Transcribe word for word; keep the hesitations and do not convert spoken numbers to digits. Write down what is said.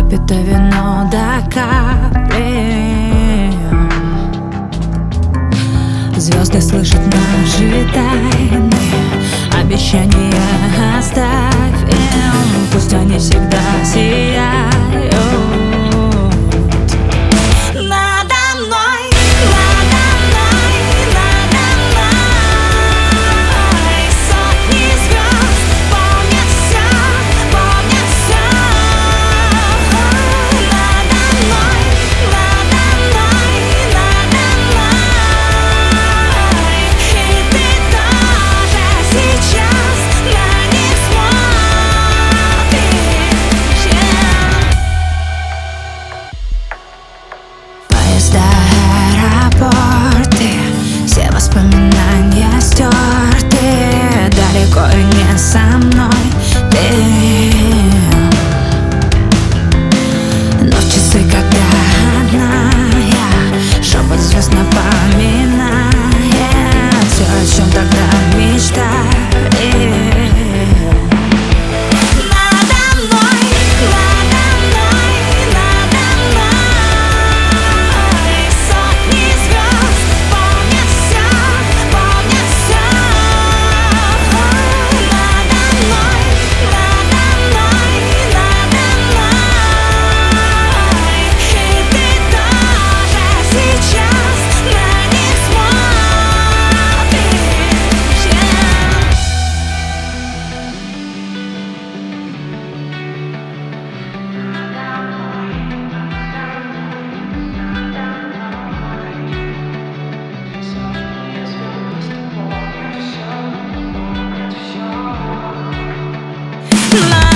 допито вино до капли. Звезды слышат наши тайны, обещания оставь им, пусть они всегда сияют. Аэропорты, все воспоминания стерты, далеко и не со мной ты. Но в часы, когда одна я, шепот звезд напоминает все, о чем тогда мечтали. My